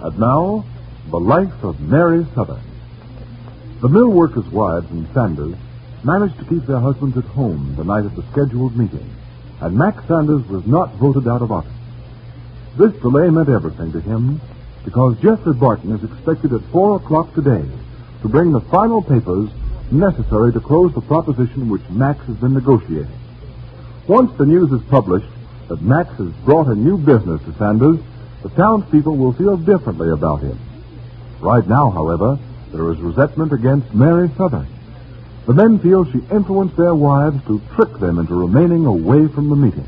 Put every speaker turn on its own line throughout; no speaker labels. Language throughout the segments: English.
And now, the life of Mary Southern. The mill workers' wives and Sanders managed to keep their husbands at home the night of the scheduled meeting, and Max Sanders was not voted out of office. This delay meant everything to him, because Jeffrey Barton is expected at 4 o'clock today to bring the final papers necessary to close the proposition which Max has been negotiating. Once the news is published that Max has brought a new business to Sanders, the townspeople will feel differently about him. Right now, however, there is resentment against Mary Southern. The men feel she influenced their wives to trick them into remaining away from the meeting.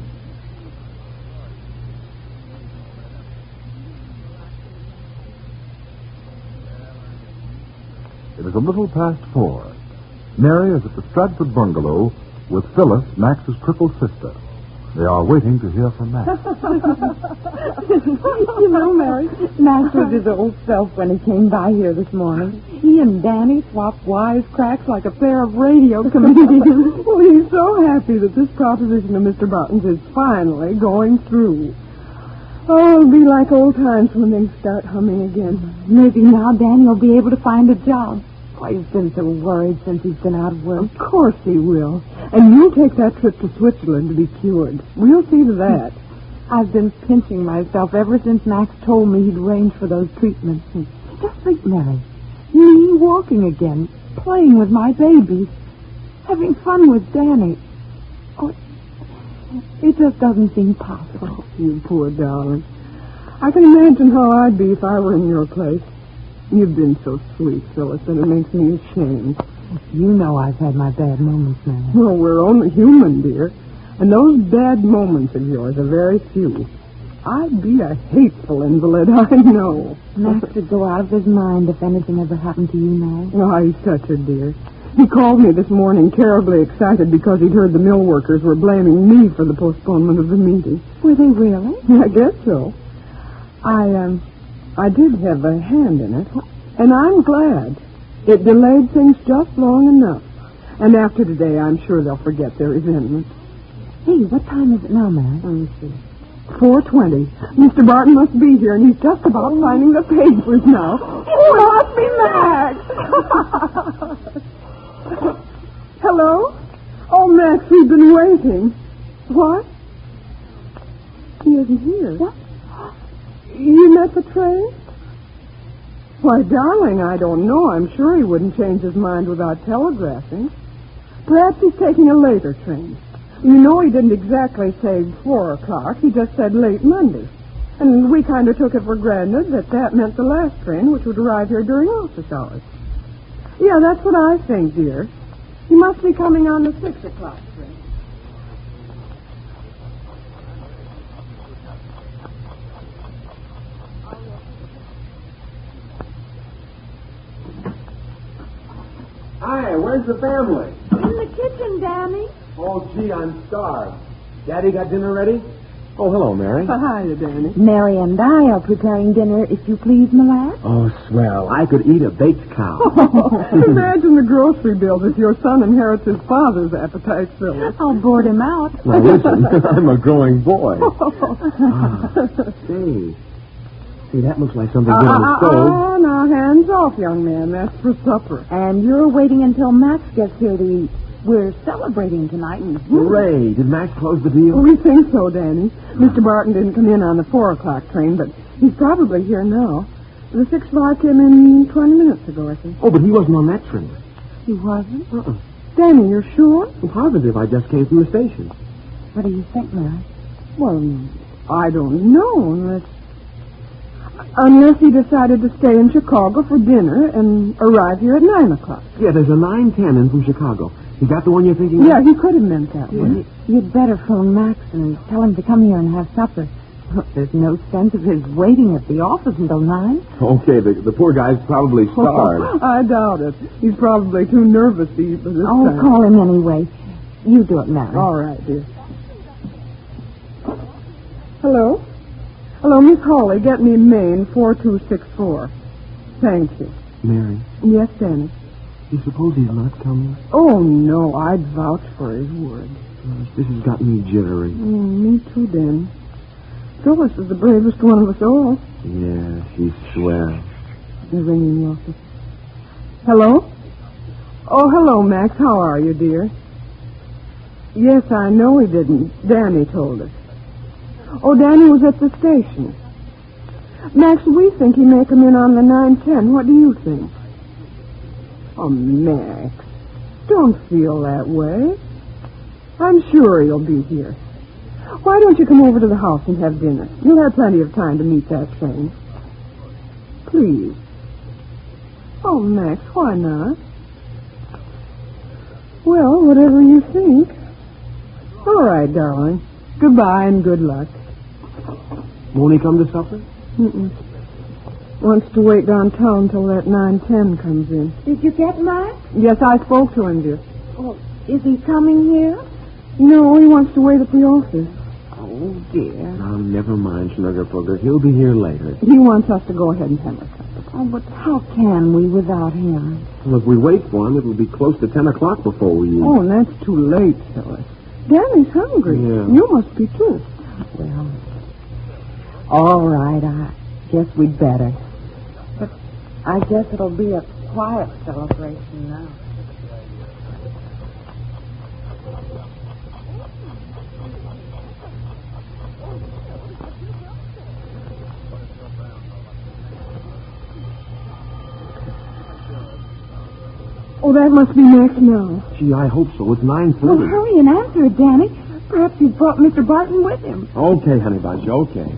It is a little past 4. Mary is at the Stratford bungalow with Phyllis, Max's crippled sister. They are waiting to hear from Max.
You know, Mary, Max was his old self when he came by here this morning. He and Danny swapped wisecracks like a pair of radio comedians. Well, he's so happy that this proposition of Mr. Barton's is finally going through. Oh, it'll be like old times when things start humming again. Maybe now Danny will be able to find a job. Oh, he's been so worried since he's been out of work. Of course he will. And you'll take that trip to Switzerland to be cured. We'll see to that. I've been pinching myself ever since Max told me he'd arrange for those treatments. And just think, Mary, me walking again, playing with my babies, having fun with Danny. Oh, it just doesn't seem possible. Oh, you poor darling. I can imagine how I'd be if I were in your place. You've been so sweet, Phyllis, that it makes me ashamed. You know I've had my bad moments, Mary. Well, we're only human, dear. And those bad moments of yours are very few. I'd be a hateful invalid, I know. Max would go out of his mind if anything ever happened to you, Mary. Oh, he's such a dear. He called me this morning terribly excited because he'd heard the mill workers were blaming me for the postponement of the meeting. Were they really? I guess so. I did have a hand in it, and I'm glad. It delayed things just long enough. And after today, I'm sure they'll forget their resentment. Hey, what time is it now, Mary? Let me see. 4:20. Mr. Barton must be here, and he's just about signing the papers now. It must be Max! Hello? Oh, Max, we've been waiting. What? He isn't here. What? You met the train? Why, darling, I don't know. I'm sure he wouldn't change his mind without telegraphing. Perhaps he's taking a later train. You know, he didn't exactly say 4 o'clock. He just said late Monday. And we kind of took it for granted that meant the last train, which would arrive here during office hours. Yeah, that's what I think, dear. He must be coming on the 6 o'clock train.
Hi, where's the family?
In the kitchen, Danny.
Oh, gee, I'm starved. Daddy got dinner ready? Oh, hello, Mary.
Hiya, Danny. Mary and I are preparing dinner, if you please, my lad.
Oh, swell. I could eat a baked cow.
Imagine the grocery bills if your son inherits his father's appetite, Phyllis. I'll board him out.
Now, listen, I'm a growing boy. See, that looks like something good on the stove.
Oh, now, hands off, young man. That's for supper. And you're waiting until Max gets here to eat. We're celebrating tonight.
Hooray. Did Max close the deal?
We think so, Danny. Mr. Barton didn't come in on the 4 o'clock train, but he's probably here now. The 6:05 came in 20 minutes ago, I think.
Oh, but he wasn't on that train.
He wasn't? Danny, you're sure?
I'm positive. I just came from the station.
What do you think, Mary? Well, I don't know, unless he decided to stay in Chicago for dinner and arrive here at 9 o'clock.
Yeah, there's a 9:10 in from Chicago. Is that the one you're thinking of?
Yeah, he could have meant that one. You'd better phone Max and tell him to come here and have supper. There's no sense of his waiting at the office until 9.
Okay, the poor guy's probably starved.
I doubt it. He's probably too nervous to eat for this time. Oh, call him anyway. You do it, Mary. All right, dear. Hello? Hello, Miss Hawley. Get me Maine 4264. Thank you.
Mary?
Yes, Danny?
You suppose he's not coming?
Oh, no. I'd vouch for his word.
This has got me jittery.
Me too, Danny. Phyllis is the bravest one of us all.
Yeah, she's swell.
They're ringing the office. Hello? Oh, hello, Max. How are you, dear? Yes, I know he didn't. Danny told us. Oh, Danny was at the station. Max, we think he may come in on the 9:10. What do you think? Oh, Max, don't feel that way. I'm sure he'll be here. Why don't you come over to the house and have dinner? You'll have plenty of time to meet that train. Please. Oh, Max, why not? Well, whatever you think. All right, darling. Goodbye and good luck.
Won't he come to supper?
Mm-mm. Wants to wait downtown till that 9:10 comes in.
Did you get Max?
Yes, I spoke to him, dear.
Oh, is he coming here?
No, he wants to wait at the office.
Oh, dear.
Oh, never mind, Schnuggerfugger. He'll be here later.
He wants us to go ahead and have a cup.
Oh, but how can we without him?
Well, if we wait for him, it'll be close to 10 o'clock before we eat.
Oh, and that's too late, Phyllis. Danny's hungry.
Yeah.
You must be, too.
Well, all right, I guess we'd better. But I guess it'll be a quiet celebration now.
Oh, that must be Max now.
Gee, I hope so. It's 9:30.
Well, hurry and answer it, Danny. Perhaps he's brought Mr. Barton with him.
Okay, honey bunch, okay.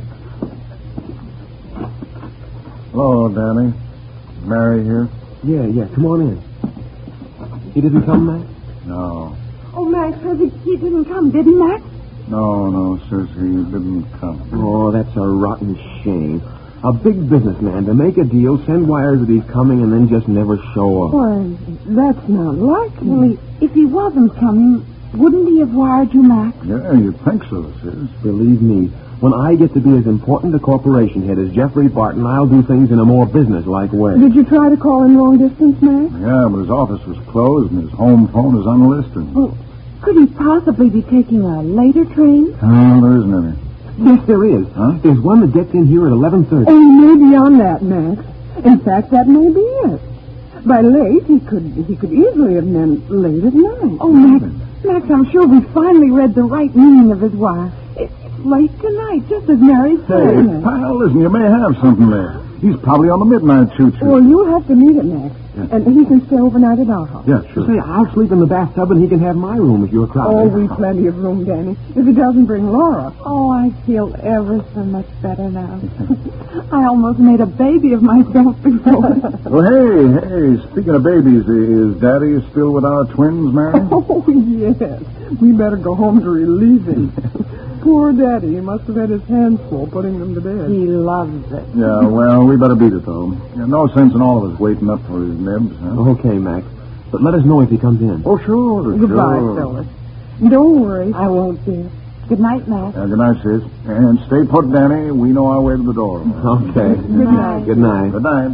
Hello, Danny. Mary here?
Yeah, come on in. He didn't come, Max?
No.
Oh, Max says he didn't come, did he, Max?
No, says he didn't come.
Oh, that's a rotten shame. A big businessman to make a deal, send wires that he's coming, and then just never show up.
Why, that's not like him.
Well, if he wasn't coming, wouldn't he have wired you, Max?
Yeah, you'd think so, sis.
Believe me, when I get to be as important a corporation head as Jeffrey Barton, I'll do things in a more business-like way.
Did you try to call him long distance, Max?
Yeah, but his office was closed and his home phone is unlisted.
Well, could he possibly be taking a later train?
Oh, there isn't any.
Yes, there is.
Huh?
There's one that gets in here at 11:30.
Oh, maybe on that, Max. In fact, that may be it. By late, he could easily have meant late at night.
Oh, Max, I'm sure we finally read the right meaning of his wire. It's late tonight, just as Mary
Hey,
said.
pal, listen, you may have something there. He's probably on the midnight choo-choo.
Well, you'll have to meet him, Max.
Yeah.
And he can stay overnight at our house.
Yeah, sure.
Say, I'll sleep in the bathtub and he can have my room if you're crowded.
Oh, we've plenty of room, Danny. If he doesn't bring Laura.
Oh, I feel ever so much better now. I almost made a baby of myself before.
Well, hey, speaking of babies, is Daddy still with our twins, Mary?
Oh, yes. We better go home to relieve him. Poor Daddy. He must have had his hands full putting them to bed.
He loves it.
Yeah, well, we better beat it, though. Yeah, no sense in all of us waiting up for his nibs, huh?
Okay, Max. But let us know if he comes in.
Oh, sure.
Goodbye,
sure.
Phyllis. Don't worry.
I won't, dear. Good night, Max.
Good night, sis. And stay put, Danny. We know our way to the door.
Okay.
Good night.
Good night.
Good night.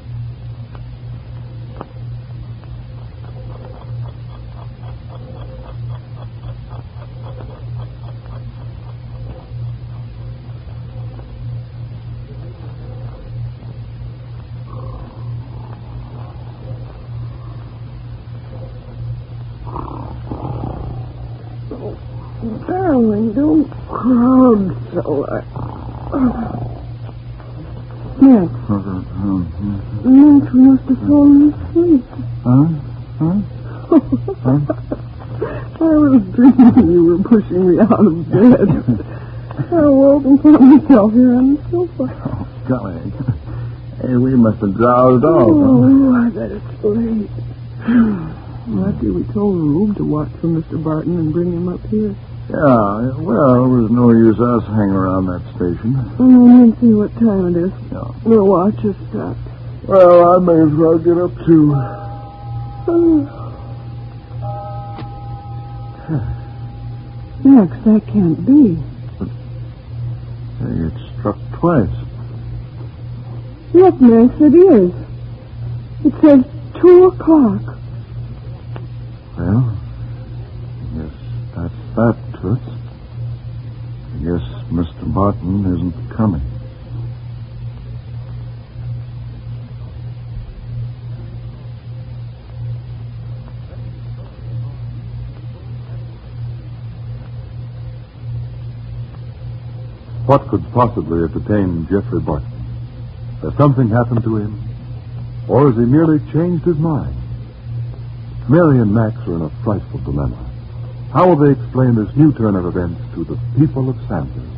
Darling, don't crowd so. Max. Max, we must have fallen asleep.
Huh?
I was dreaming you were pushing me out of bed. I woke and found myself here on the sofa.
Oh, golly. Hey, we must have drowsed off.
Oh, I bet it's late. Lucky we told Rube to watch for Mr. Barton and bring him up here.
Yeah, well, it was no use us hanging around that station.
Let's see what time it is.
Yeah.
The watch has stopped.
Well, I may as well get up, too.
Max, that can't be.
Hey, it struck twice.
Yes, Max, it is. It says 2 o'clock.
Well, yes, that's that, Toots. I guess Mr. Barton isn't coming. What could possibly have detained Jeffrey Barton? Has something happened to him? Or has he merely changed his mind? Mary and Max are in a frightful dilemma. How will they explain this new turn of events to the people of Sanders?